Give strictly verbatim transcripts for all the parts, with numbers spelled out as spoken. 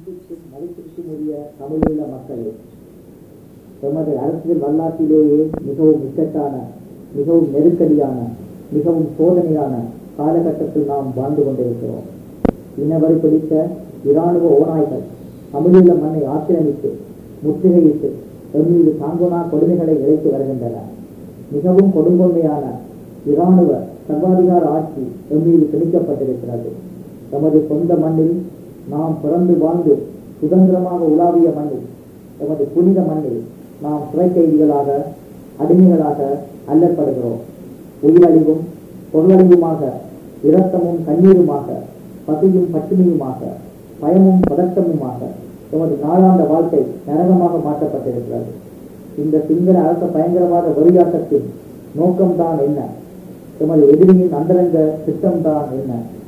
அன்பிற்கும் மதிப்பிற்கும் உரிய தமிழீழ மக்களே, எமது அரசியல் வரலாற்றிலேயே மிகவும் இக்கட்டான, மிகவும் நெருக்கடியான, மிகவும் சோதனையான காலகட்டத்தில் நாம் வாழ்ந்து கொண்டிருக்கிறோம். இனவரி பிடித்த இராணுவ ஓநாய்கள் தமிழீழ மண்ணை ஆக்கிரமித்து முற்றுகையிட்டு எம்மீது சாங்கோனா கொடுமைகளை இழைத்து வருகின்றன. மிகவும் கொடுங்கொன்மையான இராணுவ சர்வாதிகார ஆட்சி எம்மீது திணிக்கப்பட்டிருக்கிறது. எமது சொந்த மண்ணில் நாம் பிறந்து வாழ்ந்து சுதந்திரமாக உலாவிய மண்ணில், எமது புனித மண்ணில் நாம் சிறை கைதிகளாக, அடிமைகளாக அல்லப்படுகிறோம். உயிரழிவும் பொருளழிவுமாக, இரத்தமும் கண்ணீருமாக, பசியும் பட்டினியுமாக, பயமும் பதட்டமுமாக எமது நாளாந்த வாழ்க்கை நரகமாக மாற்றப்பட்டிருக்கிறது. இந்த சிங்கள அரச பயங்கரவாத வெறியாட்டத்தின் நோக்கம்தான் என்ன? எமது எதிரியின் அந்தரங்க திட்டம்தான் என்ன?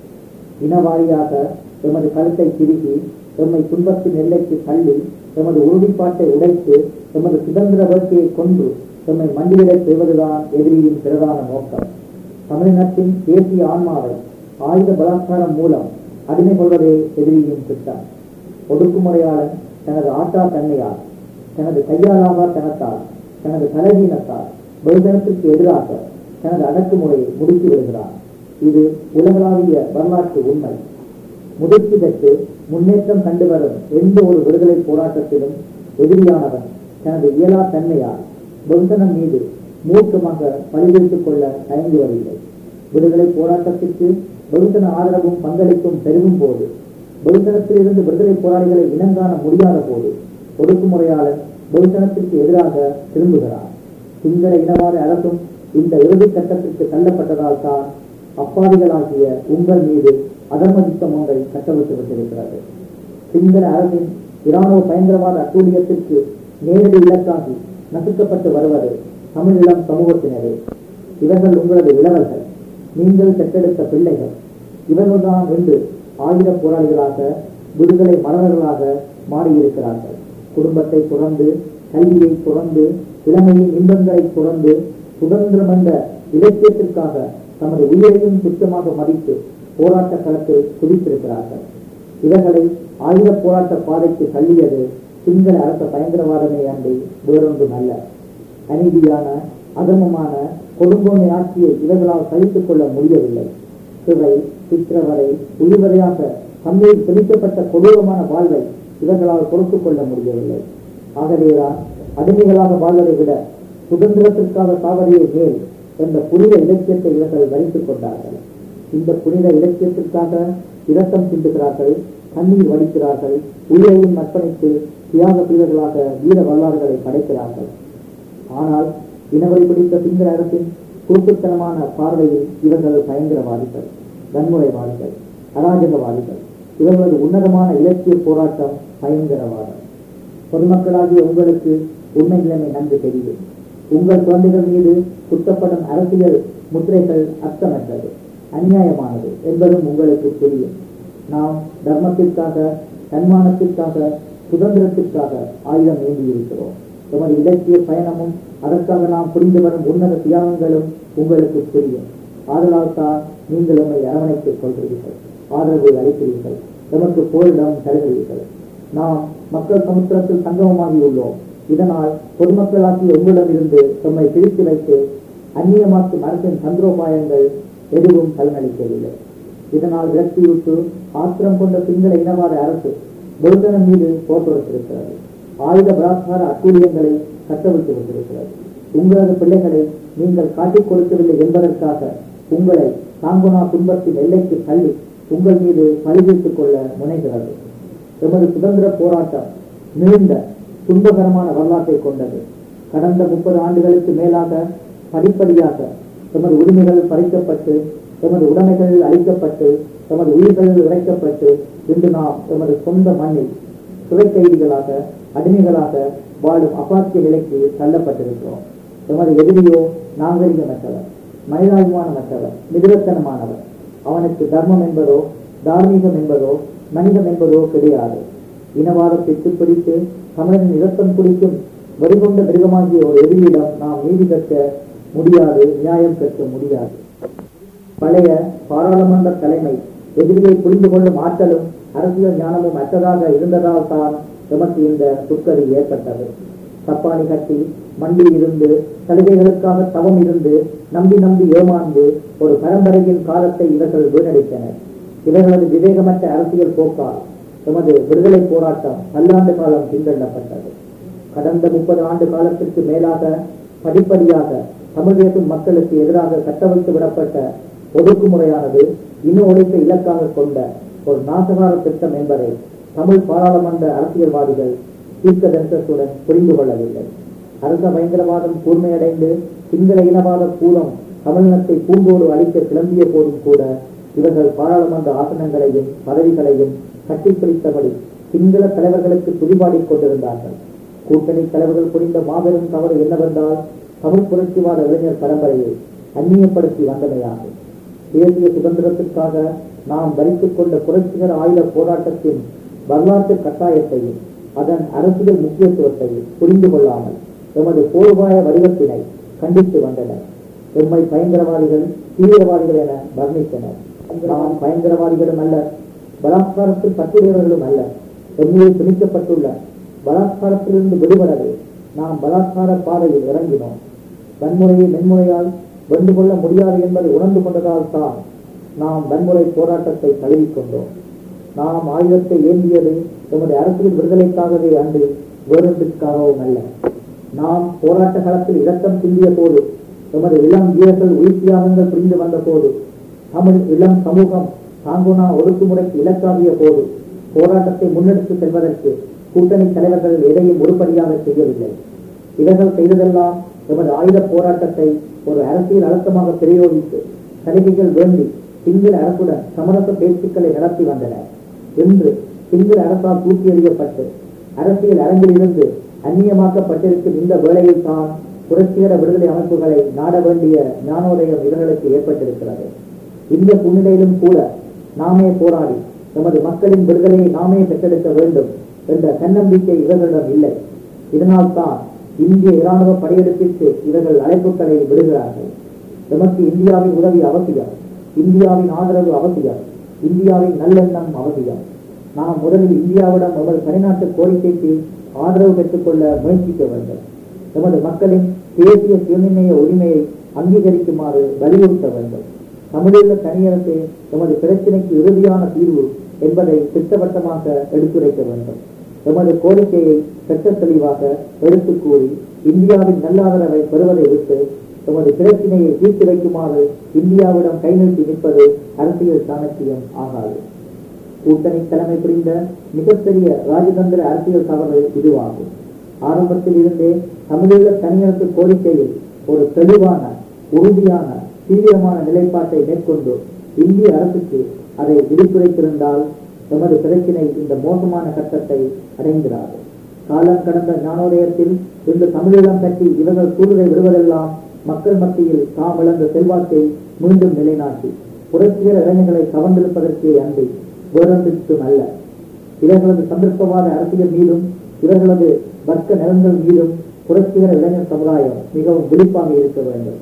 இனவாரியாக எமது கருத்தை திருகி எம்மை துன்பத்தின் எல்லைக்கு தள்ளி எமது உறுதிப்பாட்டை உடைத்து எமது சுதந்திர வேட்கையை கொண்டு எம்மை மண்டியிடச் செய்வதுதான் எதிரியின் பிரதான நோக்கம். தமிழினத்தின் தேசிய ஆன்மாவை ஆயுத பலாத்காரம் மூலம் அடிமை கொள்வதே எதிரியின் திட்டம். ஒடுக்குமுறையாளன் தனது ஆட்டா தன்மையால், தனது கையாளாக தனத்தால், தனது தலைவீனத்தால் வெகுஜனத்திற்கு எதிராக தனது அடக்குமுறையை முடுக்கி விடுகிறார். இது உலகளாவிய வரலாற்று உண்மை. முதிர்ச்சி பெற்று முன்னேற்றம் கண்டு வரும் எந்த ஒரு விடுதலை போராட்டத்திலும் எதிரியானவன் தனது இயலா தன்மையால் வெகுஜனம் மீது மூர்க்கமாக பழிவித்துக் கொள்ள தயங்குவதில்லை. விடுதலை போராட்டத்திற்கு வெகுஜன ஆதரவும் பங்களிப்பும் பெருகும் போது, வெகுஜனத்திலிருந்து விடுதலை போராளிகளை இனங்காண முடியாத போது ஒடுக்குமுறையாளன் வெகுஜனத்திற்கு எதிராக திரும்புகிறார். சிங்கள இனவாத அரசும் இந்த இறுதி கட்டத்திற்கு தள்ளப்பட்டதால் தான் அப்பாவிகளாகிய உங்கள் மீது அதர்மதித்தம் ஒன்றை கட்டவிட்டு விட்டிருக்கிறது. சிங்கள அரசின் இராணுவ பயங்கரவாத அட்டூழியத்திற்கு நேரடி இலக்காகி நசுக்கப்பட்டு வருவது தமிழீழம் சமூகத்தினரே. இவர்கள் உங்களது இளவர்கள், நீங்கள் பெற்றெடுத்த பிள்ளைகள். இவர்கள்தான் என்று ஆயுத போராளிகளாக, விடுதலை மலர்களாக மாறியிருக்கிறார்கள். குடும்பத்தை துறந்து, கல்வியை துறந்து, இளமையின் இன்பங்களை துறந்து, சுதந்திரம் என்ற இலக்கியத்திற்காக தமது உயிரையும் துச்சமாக மதித்து போராட்ட களத்தில் குதித்திருக்கிறார்கள். இவர்களை ஆயுத போராட்ட பாதைக்கு தள்ளியது சிங்கள அரச பயங்கரவாதமே அன்றி வேறொன்றும் அல்ல. அநீதியான, அதர்மமான கொடுங்கோன்மை ஆட்சியை இவர்களால் சகித்துக் கொள்ள முடியவில்லை. சிறை, சித்திரவரை, உயிர்வரையாக தம்மீது திணிக்கப்பட்ட கொடூரமான வாழ்வை இவர்களால் பொறுத்துக் கொள்ள முடியவில்லை. ஆகவேதான் அடிமைகளாக வாழ்வதை விட சுதந்திரத்திற்காக சாவதையே மேல் என்ற புனித இலக்கியத்தை இவர்கள் வரித்துக் கொண்டார்கள். இந்த புனித இலக்கியத்திற்காக இரத்தம் சிந்துகிறார்கள், கண்ணீர் வடிக்கிறார்கள், உயிரையும் அர்ப்பணித்து தியாக வீரர்களாக வீர வரலாறுகளை படைக்கிறார்கள். ஆனால் இனவரி பிடித்த சிங்கள அரசின் குறுக்குத்தனமான பார்வையில் இவர்கள் பயங்கரவாதிகள், வன்முறைவாதிகள், அராஜகவாதிகள். இவர்களது உன்னதமான இலக்கிய போராட்டம் பயங்கரவாதம். பொதுமக்களாகிய உங்களுக்கு உண்மை நிலைமை நன்கு தெரியும். உங்கள் குழந்தைகள் மீது குத்தப்படும் அரசியல் முத்திரைகள் அர்த்தமற்றது, அநியாயமானது என்பதும் உங்களுக்கு தெரியும். நாம் தர்மத்திற்காக, தன்மானத்திற்காக, சுதந்திரத்திற்காக ஆயுதம் ஏந்தியிருக்கிறோம். எமது இலக்கிய பயணமும் அதற்காக நாம் புரிந்து வரும் உன்னத தியாகங்களும் உங்களுக்கு தெரியும். ஆதலால் தான் நீங்கள் உண்மை அரவணைத்துக் கொள்கிறீர்கள், ஆதரவை அளிக்கிறீர்கள், எமக்கு போரிடம் தருகிறீர்கள். நாம் மக்கள் சமுத்திரத்தில் சங்கமமாகியுள்ளோம். இதனால் பொதுமக்களாகிய உங்களிடமிருந்து தம்மை பிரித்து வைத்து அந்நியமாக்கும் அரசின் தந்திரோபாயங்கள் எதுவும் பலனளிக்கவில்லை. இதனால் விரக்தியுற்று ஆத்திரம் கொண்ட சிங்கள இனவாத அரசு வெகுஜனம் மீது போர் தொடுத்திருக்கிறது. ஆயுத பலாத்கார அட்டூழியங்களை கட்டவிழ்த்து விட்டிருக்கிறது. உங்களது பிள்ளைகளை நீங்கள் காட்டிக் கொடுக்கவில்லை என்பதற்காக உங்களை சாங்கோனா துன்பத்தின் எல்லைக்கு தள்ளி உங்கள் மீது பழிவித்துக் கொள்ள முனைகிறது. எமது சுதந்திர போராட்டம் நீண்ட துன்பகரமான வரலாற்றை கொண்டது. கடந்த முப்பது ஆண்டுகளுக்கு மேலாக படிப்படியாக எமது உரிமைகள் பறிக்கப்பட்டு, எமது உடைமைகள் அழிக்கப்பட்டு, எமது உயிர்கள் உடைக்கப்பட்டு, இன்று நாம் எமது சொந்த மண்ணில் சிறை கைதிகளாக, அடிமைகளாக வாழும் அபாக்கிய நிலைக்கு தள்ளப்பட்டிருக்கிறோம். எமது எதிரியோ நாகரிகமற்றவர், மனிதாபிமானமற்றவர், மிருகத்தனமானவர். அவனுக்கு தர்மம் என்பதோ, தார்மீகம் என்பதோ, மனிதம் என்பதோ கிடையாது. இனவாதத்தை பிடித்து தமிழனின் இரத்தம் குடிக்கும் வெறிகொண்ட மிருகமாகிய ஒரு எதிரியிடம் நாம் நீதி பெற்ற முடியாது, நியாயம் பெற்ற முடியாது. பழைய பாராளுமன்ற தலைமை எதிரியை புரிந்து கொள்ளும் ஆற்றலும் அரசியல் ஞானமும் அற்றதாக இருந்ததால் தான் எமக்கு இந்த துக்கதி ஏற்பட்டது. தப்பாணி கட்டி மண்டி இருந்து சலுகைகளுக்காக தவம் இருந்து நம்பி நம்பி ஏமாந்து ஒரு பரம்பரையின் காலத்தை இவர்கள் வீணடித்தனர். இவர்களது விவேகமற்ற அரசியல் போக்கால் எமது விடுதலை போராட்டம் பல்லாண்டு காலம் பின்தள்ளப்பட்டது. கடந்த முப்பது ஆண்டு காலத்திற்கு மேலாக படிப்படியாக தமிழ் பேசும் மக்களுக்கு எதிராக கட்டமைத்து விடப்பட்ட ஒடுக்குமுறையானது இன ஒழிப்பை இலக்காக கொண்ட ஒரு நாசகார திட்டம் என்பதை தமிழ் பாராளுமன்ற அரசியல்வாதிகள் தீர்க்க தரிசனத்துடன் புரிந்து கொள்ளவில்லை. அரச பயங்கரவாதம் கூர்மையடைந்து சிங்கள இனவாத கூலம் தமிழினத்தை பூண்டோடு அழிக்க கிளம்பிய போதும் கூட இவர்கள் பாராளுமன்ற ஆசனங்களையும் பதவிகளையும் கட்டிப்பிடித்தபடி சிங்கள தலைவர்களுக்கு துதிபாடிக் கொண்டிருந்தார்கள். கூட்டணி தலைவர்கள் புரிந்த மாபெரும் தவறு என்னவென்றால் தமிழ் புரட்சிவாத இளைஞர் பரம்பரையை அந்நியப்படுத்தி வந்தமையாகும். தேசிய சுதந்திரத்திற்காக நாம் வரித்துக் கொண்ட புரட்சிகர ஆயுத போராட்டத்தின் வரலாற்று கட்டாயத்தையும் அதன் அரசியல் முக்கியத்துவத்தையும் புரிந்து கொள்ளாமல் எமது போர்வாய வடிவத்தினை கண்டித்து வந்தனர். எம்மை பயங்கரவாதிகள் தீவிரவாதிகள் என வர்ணித்தனர். நாம் பயங்கரவாதிகளும் அல்ல, பலாத்காரத்தில் பட்டியலர்களும் அல்ல. எம்மிலே திணிக்கப்பட்டுள்ள பலாத்காரத்திலிருந்து விடுபடவே நாம் பலாத்கார பாதையில் இறங்கினோம். வன்முறையை மென்முறையால் வென்று கொள்ள முடியாது என்பதை உணர்ந்து கொண்டதால் தான் நாம் வன்முறை போராட்டத்தை தழுவிக்கொண்டோம். நாம் ஆயுதத்தை ஏந்தியது எமது அரசியல் விடுதலைக்காகவே அன்று வேறொன்றிற்காகவும் அல்ல. நாம் போராட்ட களத்தில் இரத்தம் சிந்திய போது, எமது இளம் வீரர்கள் உயிர் தியாகங்கள் புரிந்து வந்த போது, தமிழ் இளம் சமூகம் தாங்குனா ஒடுக்குமுறைக்கு இலக்காகிய போது போராட்டத்தை முன்னெடுத்து செல்வதற்கு கூட்டணி தலைவர்கள் எதையும் உருப்படியாக செய்யவில்லை. இவர்கள் செய்ததெல்லாம் எமது ஆயுத போராட்டத்தை ஒரு அரசியல் அழுத்தமாக பிரயோகித்து சலுகைகள் வேண்டி சிங்கள அரசுடன் சமரச பேச்சுக்களை நடத்தி வந்தனர். இன்று சிங்கள அரசால் தூக்கி எறியப்பட்டு அரசியல் அரங்கிலிருந்து அந்நியமாக்கப்பட்டிருக்கும் இந்த வேளையில் தான் புரட்சிகர விடுதலை அமைப்புகளை நாட வேண்டிய ஞானோதயம் இவர்களுக்கு ஏற்பட்டிருக்கிறது. இந்த சூழ்நிலையிலும் கூட நாமே போராடி நமது மக்களின் விடுதலையை நாமே பெற்றெடுக்க வேண்டும் என்ற தன்னம்பிக்கை இவர்களிடம் இல்லை. இதனால் தான் இந்திய இராணுவ படையெடுப்பிற்கு இவர்கள் அழைப்புகளை விடுகிறார்கள். நமக்கு இந்தியாவின் உதவி அவசியம், இந்தியாவின் ஆதரவு அவசியம், இந்தியாவின் நல்லெண்ணம் அவசியம். நாம் முதலில் இந்தியாவிடம் நமது தனிநாட்டு கோரிக்கைக்கு ஆதரவு பெற்றுக்கொள்ள முயற்சிக்க வேண்டும். நமது மக்களின் தேசிய சுயநிர்ணய உரிமையை அங்கீகரிக்குமாறு வலியுறுத்த வேண்டும். தமிழீழ தனியரசே நமது பிரச்சினைக்கு இறுதியான தீர்வு என்பதை திட்டவட்டமாக எடுத்துரைக்க வேண்டும். எமது கோரிக்கையை சட்ட தெளிவாக எடுத்து கூறி இந்தியாவின் நல்லாதரவை பெறுவதை விட்டு எமது பிரச்சினையை தீர்த்து வைக்குமாறு இந்தியாவிடம் கை நீட்டி நிற்பது அரசியல் சாணக்கியம் ஆகாது. கூட்டணி தலைமை புரிந்த மிகப்பெரிய ராஜதந்திர அரசியல் தவறு இதுவாகும். ஆரம்பத்தில் இருந்தே தமிழீழ தனியரசு கோரிக்கையில் ஒரு தெளிவான, உறுதியான, தீவிரமான நிலைப்பாட்டை மேற்கொண்டு இந்திய அரசுக்கு அதை விடுத்துரைத்திருந்தால் எமது பிரச்சினை இந்த மோசமான கட்டத்தை அடைந்திராது. காலம் கடந்த ஞானோதயத்தில் இந்த தமிழீழம் பற்றி இவர்கள் கூறுதை விடுவதெல்லாம் மக்கள் மத்தியில் தாம் இழந்த செல்வாக்கை மீண்டும் நிலைநாட்டி புரட்சிகர இளைஞர்களை கவர்ந்திருப்பதற்கே அன்றி வேறொன்றிற்கும் அல்ல. இவர்களது சந்தர்ப்பவாத அரசியல் மீதும் இவர்களது வர்க்க நலன்கள் மீதும் புரட்சிகர இளைஞர் சமுதாயம் மிகவும் விழிப்பாக இருக்க வேண்டும்.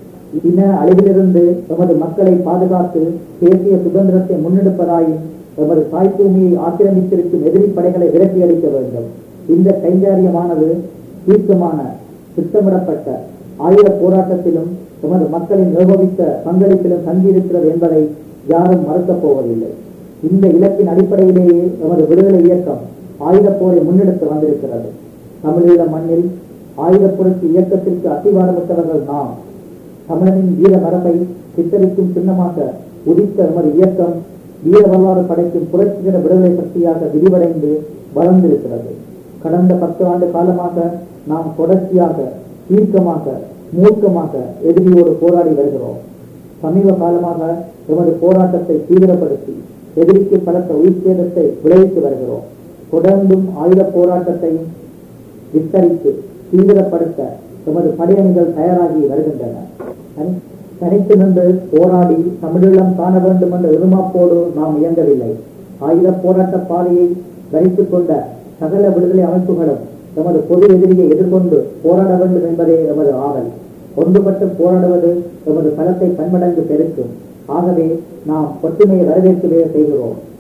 இன அழிவிலிருந்து எமது மக்களை பாதுகாத்து தேசிய சுதந்திரத்தை முன்னெடுப்பதாயும் எமது தாய்பூமியை ஆக்கிரமித்திருக்கும் எதிரி படைகளை விரட்டி அளிக்க வேண்டும். இந்த கைங்காரியமானது தீர்க்கமான திட்டமிடப்பட்ட ஆயுத போராட்டத்திலும் எமது மக்களின் நிர்வகித்த பங்களிப்பிலும் தங்கியிருக்கிறது என்பதை யாரும் மறுக்கப் போவதில்லை. இந்த இலக்கின் அடிப்படையிலேயே எமது விடுதலை இயக்கம் ஆயுத போரை முன்னெடுத்து வந்திருக்கிறது. தமிழீழ மண்ணில் ஆயுத புரட்சி இயக்கத்திற்கு அத்திவாரமிட்டவர்கள் நாம். தமிழனின் வீர மரபை சித்தரிக்கும் சின்னமாக உதித்த எமது இயக்கம் வீர வரலாறு படைக்கும் புரட்சிகர விடுதலை சக்தியாக விரிவடைந்து வளர்ந்திருக்கிறது. கடந்த பத்து ஆண்டு காலமாக நாம் தொடர்ச்சியாக, தீர்க்கமாக, மூர்க்கமாக எதிரியோடு போராடி வருகிறோம். சமீப காலமாக எமது போராட்டத்தை தீவிரப்படுத்தி எதிரிக்கு பலத்த உயிர் சேதத்தை விளைவித்து வருகிறோம். தொடர்ந்தும் ஆயுத போராட்டத்தையும் விஸ்தரித்து தீவிரப்படுத்த எமது படையணிகள் தயாராகி வருகின்றன. தனித்து நின்று போராடி தமிழீழம் காண வேண்டும் என்ற எதிர்பார்ப்போடு நாம் இயங்கவில்லை. ஆயுத போராட்ட பாதையை வரித்துக் கொண்ட சகல விடுதலை அமைப்புகளும் எமது பொது எதிரியை எதிர்கொண்டு போராட வேண்டும் என்பதே எமது ஆவல். ஒன்றுபட்டு போராடுவது எமது பலத்தை பன்மடங்கு பெருக்கும். ஆகவே நாம் ஒற்றுமையை வரவேற்கவே செய்கிறோம்.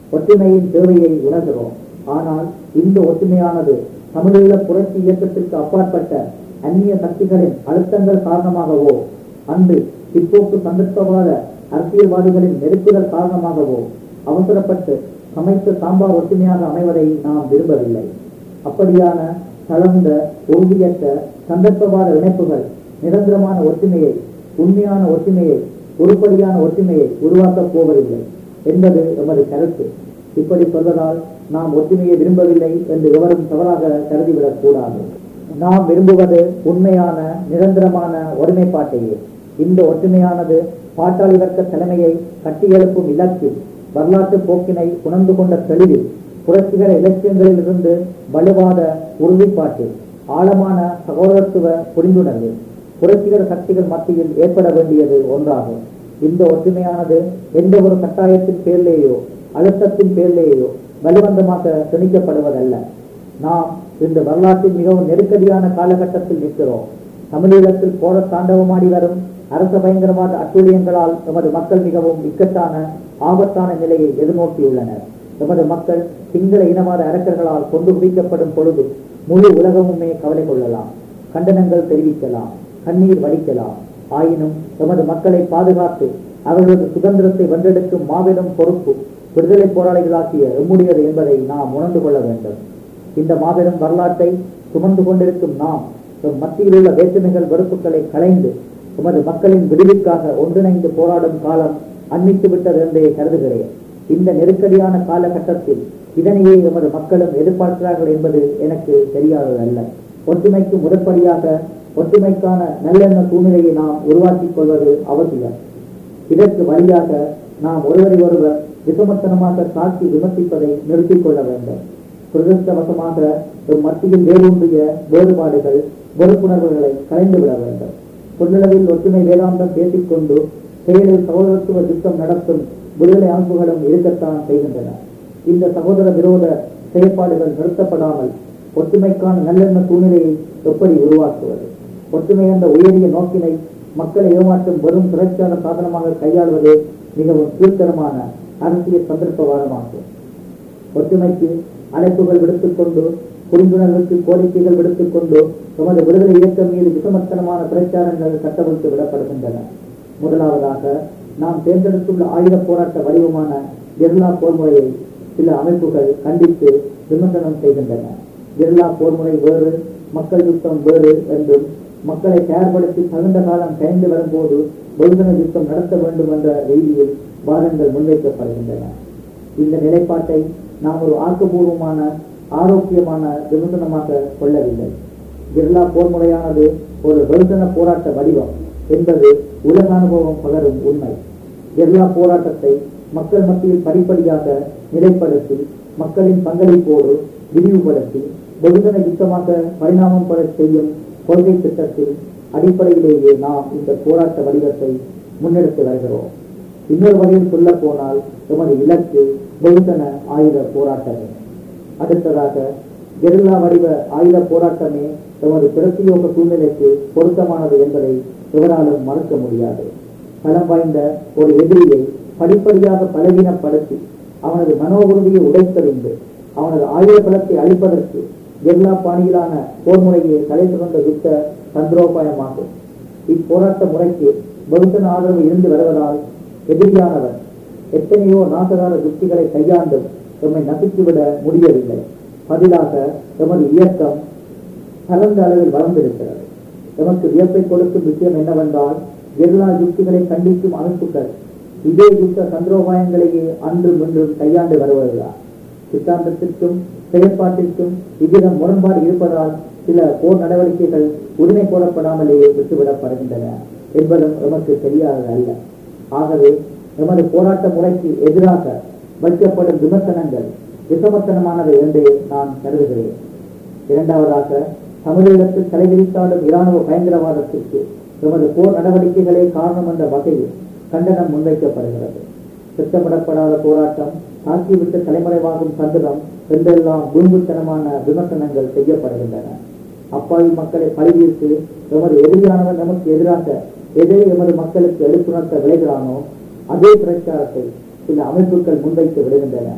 ஒற்றுமையின் தேவையை உணர்கிறோம். ஆனால் இந்த ஒற்றுமையானது தமிழீழ புரட்சி இயக்கத்திற்கு அப்பாற்பட்ட அந்நிய சக்திகளின் அழுத்தங்கள் காரணமாகவோ அன்று பிற்போக்கு சந்தர்ப்பவாத அரசியல்வாதிகளின் நெருக்குதல் காரணமாகவோ அவசரப்பட்டு சமைத்த சாம்பார் ஒற்றுமையாக அமைவதை நாம் விரும்பவில்லை. அப்படியான கலந்த உறுதியற்ற சந்தர்ப்பவாத இணைப்புகள் நிரந்தரமான ஒற்றுமையை, உண்மையான ஒற்றுமையை, உருப்படியான ஒற்றுமையை உருவாக்கப் போவதில்லை என்பது எமது கருத்து. இப்படி சொல்வதால் நாம் ஒற்றுமையை விரும்பவில்லை என்று எவரும் தவறாக கருதிவிடக் கூடாது. நாம் விரும்புவது உண்மையான நிரந்தரமான ஒருமைப்பாட்டையே. இந்த ஒற்றுமையானது பாட்டாளி வர்க்க தலைமையை கட்டியெழுப்பும் இலக்கில், வரலாற்று போக்கினை உணர்ந்து கொண்ட தெளிவில், புரட்சிகர இலக்கியங்களில் இருந்து வலுவாத உறுதிப்பாட்டில், ஆழமான சகோதரத்துவ புரிந்துணர்வு புரட்சிகர சக்திகள் மத்தியில் ஏற்பட வேண்டியது ஒன்றாகும். இந்த ஒற்றுமையானது எந்த ஒரு கட்டாயத்தின் பேரிலேயோ அழுத்தத்தின் பேரிலேயோ பலவந்தமாக திணிக்கப்படுவதல்ல. நாம் இந்த வரலாற்றில் மிகவும் நெருக்கடியான காலகட்டத்தில் நிற்கிறோம். தமிழீழத்தில் கோர தாண்டவமாடி வரும் அரச பயங்கரவாத அட்டூழியங்களால் எமது மக்கள் மிகவும் இக்கட்டான ஆபத்தான நிலையை எதிர்நோக்கியுள்ளனர். எமது மக்கள் சிங்கள இனவாத அரக்கர்களால் கொண்டு குவிக்கப்படும் பொழுது முழு உலகமுமே கவலை கொள்ளலாம், கண்டனங்கள் தெரிவிக்கலாம், கண்ணீர் வடிக்கலாம். ஆயினும் எமது மக்களை பாதுகாத்து அவர்களது சுதந்திரத்தை வென்றெடுக்கும் மாபெரும் பொறுப்பு விடுதலை போராளிகளாக்கிய எம்முடையது என்பதை நாம் உணர்ந்து கொள்ள வேண்டும். இந்த மாபெரும் வரலாற்றை சுமந்து கொண்டிருக்கும் நாம் மத்தியில் உள்ள வேற்றுமைகள் வெறுப்புகளை களைந்து எமது மக்களின் விடுவிற்காக ஒன்றிணைந்து போராடும் காலம் அன்மித்து விட்டது என்றே கருதுகிறேன். இந்த நெருக்கடியான காலகட்டத்தில் இதனையே எமது மக்களும் எதிர்பார்க்கிறார்கள் என்பது எனக்கு தெரியாததல்ல. ஒற்றுமைக்கு முதற்படியாக ஒற்றுமைக்கான நல்லெண்ண சூழ்நிலையை நாம் உருவாக்கிக் கொள்வது அவசியம். இதற்கு வழியாக நாம் ஒருவரை ஒருவர் விசமத்தனமாக தாக்கி விமர்சிப்பதை நிறுத்திக் கொள்ள வேண்டும். துரதிருஷ்டவசமாக மத்தியில் வேரூன்றிய வேறுபாடுகள், வெறுப்புணர்வுகளை கலைந்துவிட வேண்டும். கொள்ளளவில் ஒற்றுமை வேதாந்தம் பேசிக்கொண்டு செயலில் சகோதரத்துவ யுத்தம் நடத்தும் விடுதலை அமைப்புகளும் இருக்கத்தான் செய்கின்றன. இந்த சகோதர விரோத செயற்பாடுகள் நிறுத்தப்படாமல் ஒற்றுமைக்கான நல்லெண்ண சூழ்நிலையை எப்படி உருவாக்குவது? ஒற்றுமை என்ற உயரிய நோக்கினை மக்களை ஏமாற்றும் வெறும் சுழற்சியான சாதனமாக கையாள்வது மிகவும் கீழ்த்தரமான அரசியல் சந்தர்ப்பவாதமாகும். ஒற்றுமைக்கு அழைப்புகள் விடுத்துக் கொண்டு, புரிந்துணர்வுக்கு கோரிக்கைகள் விடுத்துக் கொண்டு எமது விடுதலை இயக்கம் மீது விசமத்தனமான பிரச்சாரங்கள் கட்டவிழ்த்து விடப்படுகின்றன. முதலாவதாக நாம் தேர்ந்தெடுத்துள்ள ஆயுத போராட்ட வடிவமான கெரில்லா போர்முறையை சில அமைப்புகள் கண்டித்து விமர்சனம் செய்கின்றன. கெரில்லா போர்முறை வேறு, மக்கள் யுத்தம் வேறு என்றும், மக்களை தயார்படுத்தி தகுந்த காலம் கழிந்து வரும்போது வெகுஜன யுத்தம் நடத்த வேண்டும் என்ற ரீதியில் வாதங்கள் முன்வைக்கப்படுகின்றன. இந்த நிலைப்பாட்டை நாம் ஒரு ஆக்கப்பூர்வமான ஆரோக்கியமான விமர்சனமாக கொள்ளவில்லை. கெரில்லா போர்முறையானது ஒரு வெகுஜன போராட்ட வடிவம் என்பது உலக அனுபவம் பகரும் உண்மை. கெரில்லா போராட்டத்தை மக்கள் மத்தியில் படிப்படியாக நிலைப்படுத்தி, மக்களின் பங்களிப்போடு விரிவுபடுத்தி வெகுஜன யுத்தமாக பரிணாமம் பெற செய்யும் கொள்கை திட்டத்தின் அடிப்படையிலேயே நாம் இந்த போராட்ட வடிவத்தை முன்னெடுத்து வருகிறோம். இன்னொரு வகையில் சொல்ல போனால் எமது இலக்கு வெகுஜன ஆயுத போராட்டமே. அடுத்ததாக கெரில்லா வடிவ ஆயுத போராட்டமே எமது பிரத்தியோக சூழ்நிலைக்கு பொருத்தமானது என்பதை எவராலும் மறுக்க முடியாது. பலம் வாய்ந்த ஒரு எதிரியை படிப்படியாக பலவீனப்படுத்தி அவனது மனோ உறுதியை உடைத்தறிந்து அவனது ஆயுத பலத்தை அளிப்பதற்கு கெரில்லா பாணியிலான போர்முறையை தலை சுமந்த யுத்த தந்திரோபாயமாகும். இப்போராட்ட முறைக்கு வெகுஜன ஆதரவு இருந்து வருவதால் எதிரியானவர் எத்தனையோ நாசகார யுக்திகளை கையாண்டும் எம்மை நசுக்கிவிட முடியவில்லை. பதிலாக எமது இயக்கம் பரந்த அளவில் வளர்ந்திருக்கிறது. எமக்கு வியப்பை கொடுக்கும் விஷயம் என்னவென்றால், கெரில்லா யுக்திகளை கண்டிக்கும் அமைப்புகள் இதே யுத்த தந்திரோபாயங்களையே அன்றும் இன்றும் கையாண்டு வருவதுதான். சித்தாந்தத்திற்கும் செயற்பாட்டிற்கும் இவ்விதம் முரண்பாடு இருப்பதால் சில போர் நடவடிக்கைகள் உரிமை போடப்படாமலேயே விட்டுவிடப்படுகின்றன என்பதும் எமக்கு தெரியாதது அல்ல. ஆகவே எமது போராட்ட முறைக்கு எதிராக வைக்கப்படும் விமர்சனங்கள் விசமத்தனமானவை என்றே நான் கருதுகிறேன். இரண்டாவதாக, தமிழீழத்தில் தலைவிரித்தாடும் இராணுவ பயங்கரவாதத்திற்கு எமது போர் நடவடிக்கைகளே காரணம் என்ற வகையில் கண்டனம் முன்வைக்கப்படுகிறது. திட்டமிடப்படாத போராட்டம், தாக்கிவிட்டு தலைமறைவாகும் தந்திரம் என்றெல்லாம் குறும்புத்தனமான விமர்சனங்கள் செய்யப்படுகின்றன. அப்பாவி மக்களை பழிதீர்த்து எமது எதிரியானவர் நமக்கு எதிராக எதை எமது மக்களுக்கு எடுத்துணர்த்த விளைகிறானோ அதே பிரச்சாரத்தை சில அமைப்புகள் முன்வைத்து விடுகின்றன.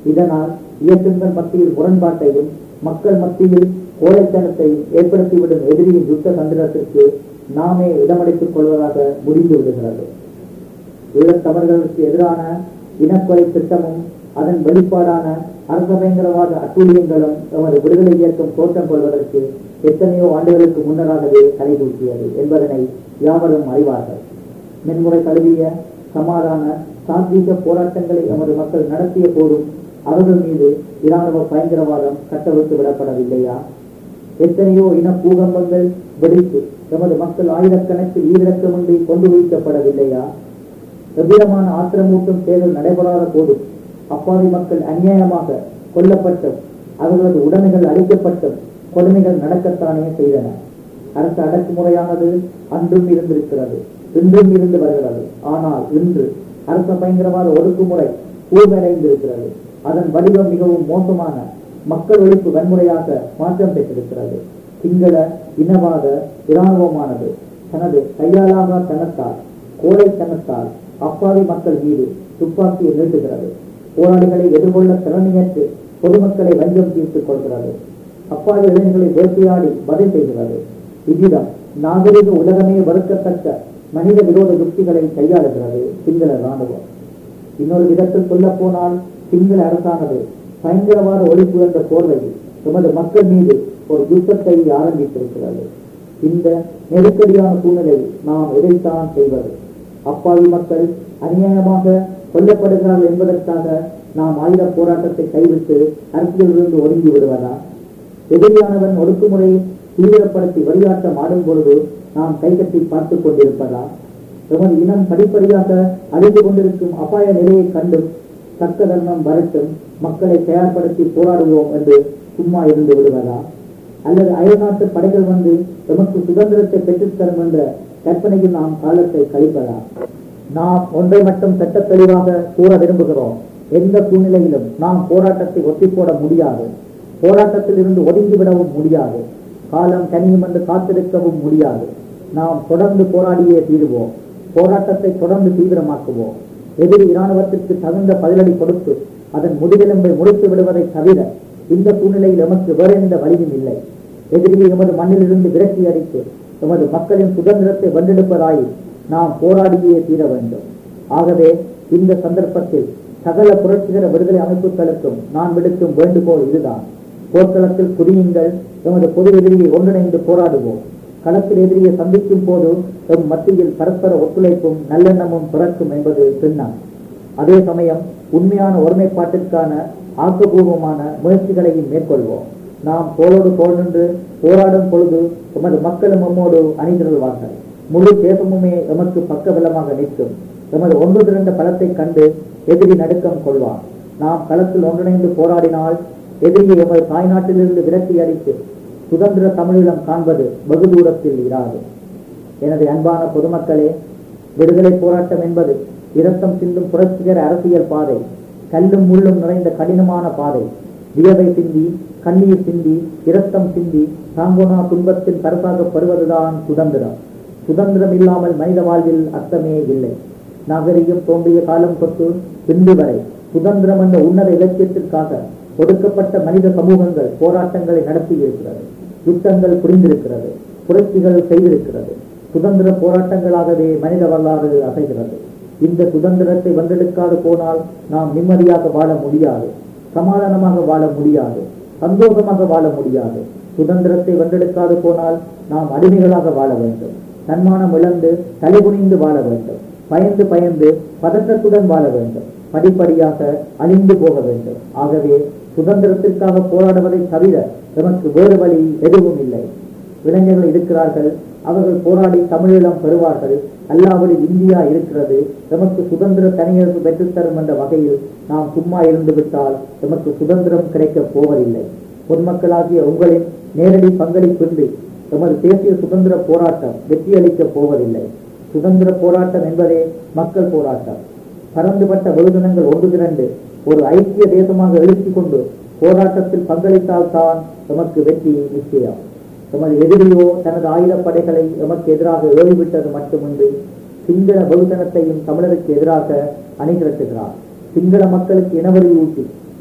இதனால் இயக்கங்கள் மத்தியில் முரண்பாட்டையும் மக்கள் மத்தியில் கோழைத்தனத்தையும் ஏற்படுத்திவிடும் எதிரியின் யுத்த தந்திரத்திற்கு நாமே இடமளித்துக் கொள்வதாக முடிந்து விடுகிறது. ஈழத்தவர்களுக்கு எதிரான இனக்கொலை திட்டமும் அதன் வெளிப்பாடான அரச பயங்கரவாத அட்டூழியங்களும் எமது விடுதலை இயக்கம் தோற்றம் கொள்வதற்கு எத்தனையோ ஆண்டுகளுக்கு முன்னராகவே தலை தூக்கியது என்பதனை யாவரும் அறிவார்கள். மென்முறை தழுவிய சமாதான சாத்வீக போராட்டங்களை எமது மக்கள் நடத்திய போதும் அவர்கள் மீது இராணுவ பயங்கரவாதம் கட்டவிழ்த்து விடப்படவில்லையா? எத்தனையோ இன பூகம்பங்கள் வெடித்து எமது மக்கள் ஆயிரக்கணக்கில் ஈவிரக்கமின்றி கொண்டு வைக்கப்படவில்லையா? எவ்விதமான ஆத்திரமூட்டும் செயல்கள் நடைபெறாத போதும் அப்பாவி மக்கள் அநியாயமாக கொல்லப்பட்டும் அவர்களது உடைமைகள் அழிக்கப்பட்டும் கொடுமைகள் நடக்கத்தானே செய்தன. அரசு அடக்குமுறையானது அன்றும் இருந்திருக்கிறது, இன்றும் இருந்து வருகிறது. ஆனால் இன்று அரச பயங்கரவாத ஒடுக்குமுறை கூர்வடைந்திருக்கிறது. அதன் வடிவம் மிகவும் மோசமான மக்கள் ஒழிப்பு வன்முறையாக மாற்றம் பெற்றிருக்கிறது. சிங்கள இனவாத இராணுவமானது தனது கையாளாக தனத்தால் கோழைத்தனத்தால் அப்பாவி மக்கள் மீது துப்பாக்கியை நீட்டுகிறது. போராளிகளை எதிர்கொள்ள திறமையற்று பொதுமக்களை வஞ்சம் தீர்த்துக் கொள்கிறது. அப்பாவி இளைஞர்களை வேட்டையாடி வதை செய்கிறது. இவ்விதம் நாகரிக உலகமே வெறுக்கத்தக்க மனித விரோத யுக்திகளை கையாளுகிறது சிங்கள இராணுவம். இன்னொரு விதத்தில் சொல்ல போனால் சிங்கள அரசானது பயங்கரவாத ஒழிப்பு என்ற போர்வையில் எமது மக்கள் மீது ஒரு யுத்தத்தை ஆரம்பித்திருக்கிறது. இந்த நெருக்கடியான சூழ்நிலையில் நாம் எதைத்தான் செய்வது? அப்பாவி மக்கள் அநியாயமாக கொல்லப்படுகிறார்கள் என்பதற்காக நாம் ஆயுத போராட்டத்தை கைவிட்டு அரசியலிருந்து ஒதுங்கி விடுவதா? எதிரியானவன் ஒடுக்குமுறையை தீவிரப்படுத்தி வழிகாட்டம் ஆடும் பொழுது நாம் கைகட்டி பார்த்துக் கொண்டிருப்பதா? எமது இனம் படிப்படியாக அழிந்து கொண்டிருக்கும் அபாய நிலையை கண்டும் தக்க தர்மம் வரட்டும், மக்களை தயார்படுத்தி போராடுவோம் என்று சும்மா இருந்து விடுவதா? அல்லது அயல்நாட்டு படைகள் வந்து எமக்கு சுதந்திரத்தை பெற்றுத்தரும் என்ற கற்பனையில் நாம் காலத்தை கழிப்பதா? நாம் ஒன்றை மட்டும் சட்ட தெளிவாக கூற விரும்புகிறோம். எந்த சூழ்நிலையிலும் நாம் போராட்டத்தை ஒத்தி போட முடியாது. போராட்டத்தில் இருந்து ஒதுங்கிவிடவும் முடியாது. காலம் கனியும் என்று காத்திருக்கவும் முடியாது. நாம் தொடர்ந்து போராடியே தீருவோம். போராட்டத்தை தொடர்ந்து தீவிரமாக்குவோம். எதிரி இராணுவத்திற்கு தகுந்த பதிலடி கொடுத்து அதன் முதுகெலும்பை முடித்து விடுவதை தவிர இந்த சூழ்நிலையில் எமக்கு வேறு எந்த வழியும் இல்லை. எதிரியை எமது மண்ணிலிருந்து விரட்டி அடித்து எமது மக்களின் சுதந்திரத்தை வென்றெடுப்பதாய் நாம் போராடியே தீர வேண்டும். ஆகவே இந்த சந்தர்ப்பத்தில் சகல புரட்சிகர விடுதலை அமைப்புகளுக்கும் நான் விடுக்கும் வேண்டுகோள் இதுதான். போர்க்களத்தில் குடியுங்கள், எமது பொது எதிரியை ஒன்றிணைந்து போராடுவோம். களத்தில் எதிரியை சந்திக்கும் போது எம் மத்தியில் பரஸ்பர ஒத்துழைப்பும் நல்லெண்ணமும் பிறக்கும் என்பது சின்னம். அதே சமயம் உண்மையான ஒருமைப்பாட்டிற்கான ஆக்கப்பூர்வமான முயற்சிகளையும் மேற்கொள்வோம். நாம் தோளோடு தோள் நின்று போராடும் பொழுது எமது மக்களும் எம்மோடு அணிதிரள்வார்கள். முழு தேசமுமே எமக்கு பக்கபலமாக நிற்கும். எமது ஒன்று திரண்ட பலத்தை கண்டு எதிரி நடுக்கம் கொள்வார். நாம் களத்தில் ஒன்றிணைந்து போராடினால் எதிரியை எமது தாய்நாட்டிலிருந்து விரட்டி அடித்து சுதந்திர தமிழீழம் காண்பது வெகு தூரத்தில் இராது. எனது அன்பான பொதுமக்களே, விடுதலை போராட்டம் என்பது இரத்தம் சிந்தும் புரட்சிகர அரசியல் பாதை, கல்லும் முள்ளும் நிறைந்த கடினமான பாதை. வியர்வை சிந்தி, கண்ணீர் சிந்தி, இரத்தம் சிந்தி தாங்கோனா துன்பத்தில் பரசாகப்படுவதுதான் சுதந்திரம். சுதந்திரம் இல்லாமல் மனித வாழ்வில் அர்த்தமே இல்லை. நாகரிகம் தோன்றிய காலம் தொட்டு இன்று வரை சுதந்திரம் என்ற உன்னத இலக்கியத்திற்காக ஒடுக்கப்பட்ட மனித சமூகங்கள் போராட்டங்களை நடத்தி இருக்கிறது. யுத்தங்கள் புரிந்திருக்கிறது, புரட்சிகள் செய்திருக்கிறது. சுதந்திர போராட்டங்களாகவே மனித வரலாறு அசைகிறது. இந்த சுதந்திரத்தை வென்றெடுக்காது போனால் நாம் நிம்மதியாக வாழ முடியாது, சமாதானமாக வாழ முடியாது, சந்தோஷமாக வாழ முடியாது. சுதந்திரத்தை வென்றெடுக்காது போனால் நாம் அடிமைகளாக வாழ வேண்டும். தன்மானம் இழந்து தலைகுனிந்து வாழ வேண்டும். பயந்து பயந்து பதற்றத்துடன் வாழ வேண்டும். படிப்படியாக அழிந்து போக வேண்டும். ஆகவே சுதந்திரத்திற்காக போராடுவதை தவிர நமக்கு வேறு வழி எதுவும் இல்லை. இளைஞர்கள் இருக்கிறார்கள், அவர்கள் போராடி தமிழீழம் பெறுவார்கள். அல்லாவலில் இந்தியா இருக்கிறது, நமக்கு சுதந்திர தனியரசு பெற்றுத்தரும் என்ற வகையில் நாம் சும்மா இருந்து விட்டால் நமக்கு சுதந்திரம் கிடைக்கப் போவதில்லை. பொதுமக்களாகிய உங்களின் நேரடி பங்களிப்பின்றி நமது தேசிய சுதந்திர போராட்டம் வெற்றியளிக்கப் போவதில்லை. சுதந்திர போராட்டம் என்பதே மக்கள் போராட்டம். பரந்துபட்ட வெகுஜனங்கள் ஒன்று திரண்டு ஒரு ஐக்கிய தேசமாக எழுச்சி கொண்டு போராட்டத்தில் பங்களித்தால் தான் நமக்கு வெற்றி நிச்சயம். எமது எதிரியோ தனது ஆயுதப்படைகளை எமக்கு எதிராக ஏறிவிட்டது மட்டுமின்றி சிங்கள வெகுஜனத்தையும் தமிழருக்கு எதிராக அணிதிரட்டுகிறார். சிங்கள மக்களுக்கு இனவரி ஊட்டி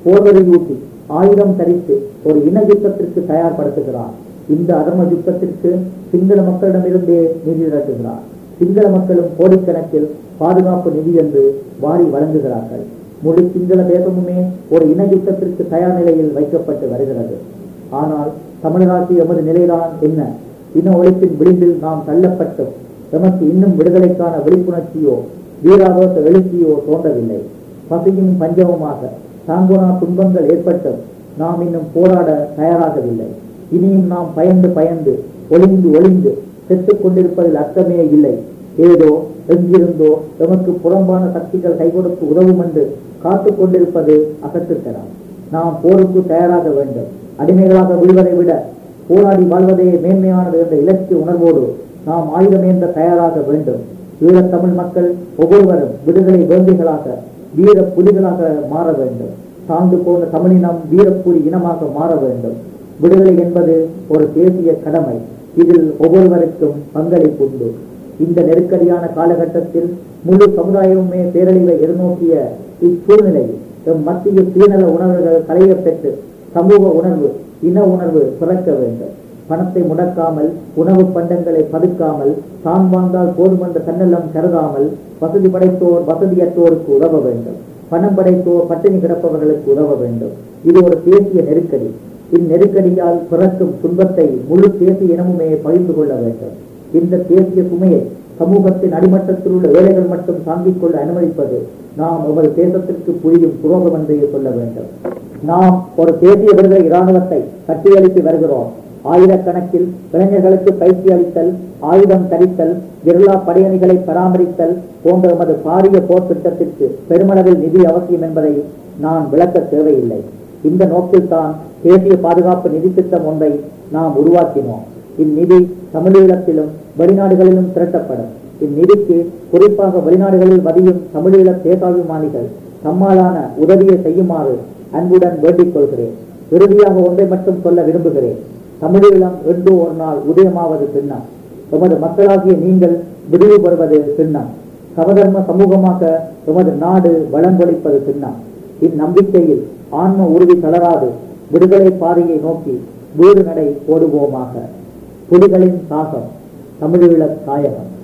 போர்வரையூட்டி ஆயுதம் தரித்து ஒரு இன யுத்தத்திற்கு தயார்படுத்துகிறார். இந்த அதர்ம யுத்தத்திற்கு சிங்கள மக்களிடமிருந்தே நிதி திரட்டுகிறார். சிங்கள மக்களும் கோடிக்கணக்கில் பாதுகாப்பு நிதி என்று வாரி வழங்குகிறார்கள். முழு சிங்கள தேசமுமே ஒரு இன யுத்தத்திற்கு தயார் நிலையில் வைக்கப்பட்டு வருகிறது. ஆனால் தமிழராட்சி எமது நிலைதான் என்ன? இன ஒழிப்பின் விளிம்பில் நாம் தள்ளப்பட்டோம். எமக்கு இன்னும் விடுதலைக்கான விழிப்புணர்ச்சியோ வீராகோச எழுச்சியோ தோன்றவில்லை. பசியும் பஞ்சமுமாக தாங்குனா துன்பங்கள் ஏற்பட்டும் நாம் இன்னும் போராட தயாராகவில்லை. இனியும் நாம் பயந்து பயந்து ஒளிந்து ஒளிந்து செத்துக் கொண்டிருப்பதில் அர்த்தமே இல்லை. ஏதோ எங்கிருந்தோ எமக்கு புறம்பான சக்திகள் கை கொடுத்து உதவும் என்று காத்து கொண்டிருப்பது அசட்டுத்தனம். நாம் போருக்கு தயாராக வேண்டும். அடிமைகளாக விழுவதை விட போராடி வாழ்வதே மேன்மையானது என்ற இலக்கிய உணர்வோடு நாம் ஆயுதமேந்த தயாராக வேண்டும். ஈழத்தமிழ் மக்கள் ஒவ்வொருவரும் விடுதலை வேங்கைகளாக வீர புலிகளாக மாற வேண்டும். சார்ந்து போன தமிழினம் வீரப்புலி இனமாக மாற வேண்டும். விடுதலை என்பது ஒரு தேசிய கடமை. இதில் ஒவ்வொருவருக்கும் பங்களிப்பு உண்டு. இந்த நெருக்கடியான காலகட்டத்தில் முழு சமுதாயமுமே பேரழிவை எதிர்நோக்கிய இச்சூழ்நிலையில் எம் மத்திய சுயநல உணர்வுகள் களைய பெற்று சமூக உணர்வு இன உணர்வு பிறக்க வேண்டும். பணத்தை முடக்காமல் உணவு பண்டங்களை பதுக்காமல் தான் வாழ்ந்தால் போதும் என்ற தன்னலம் கருதாமல் வசதி படைத்தோர் வசதியற்றோருக்கு உதவ வேண்டும். பணம் படைத்தோர் பட்டினி கிடப்பவர்களுக்கு உதவ வேண்டும். இது ஒரு தேசிய நெருக்கடி. இந்நெருக்கடியால் பிறக்கும் துன்பத்தை முழு தேசிய இனமுமே பகிர்ந்து கொள்ள வேண்டும். இந்த தேசிய சுமையை சமூகத்தின் அடிமட்டத்தில் உள்ள ஏழைகள் மட்டும் தாங்கிக் கொள்ள அனுமதிப்பது நாம் எமது தேசத்திற்கு புரியும் துரோகம் என்றே சொல்ல வேண்டும். நாம் ஒரு தேசிய விடுதலை இராணுவத்தை கட்டியெழுப்பி வருகிறோம். ஆயிரக்கணக்கில் இளைஞர்களுக்கு பயிற்சி அளித்தல், ஆயுதம் தரித்தல், கெரில்லா படையணிகளை பராமரித்தல் போன்ற எமது பாரிய போர் திட்டத்திற்கு பெருமளவில் நிதி அவசியம் என்பதை நான் விளக்க தேவையில்லை. இந்த நோக்கில்தான் தேசிய பாதுகாப்பு நிதி திட்டம் ஒன்றை நாம் உருவாக்கினோம். இந்நிதி தமிழீழத்திலும் வெளிநாடுகளிலும் திரட்டப்படும். இந்நிதிக்கு குறிப்பாக வெளிநாடுகளில் வதியும் தமிழீழ தேசாபிமானிகள் தம்மாலான உதவியை செய்யுமாறு அன்புடன் வேண்டிக் கொள்கிறேன். இறுதியாக ஒன்றை மட்டும் சொல்ல விரும்புகிறேன். தமிழீழம் என்று ஒரு நாள் உதயமாவது சின்னம். எமது மக்களாகிய நீங்கள் விடுவி பெறுவது சின்னம். சமதர்ம சமூகமாக எமது நாடு வளங்கொழிப்பது சின்னம். இந்நம்பிக்கையில் ஆன்ம உறுதி தளராது விடுதலை பாதையை நோக்கி வீடு நடை போடுவோமாக. புலிகளின் சாகம் தமிழீழ தாயகம்.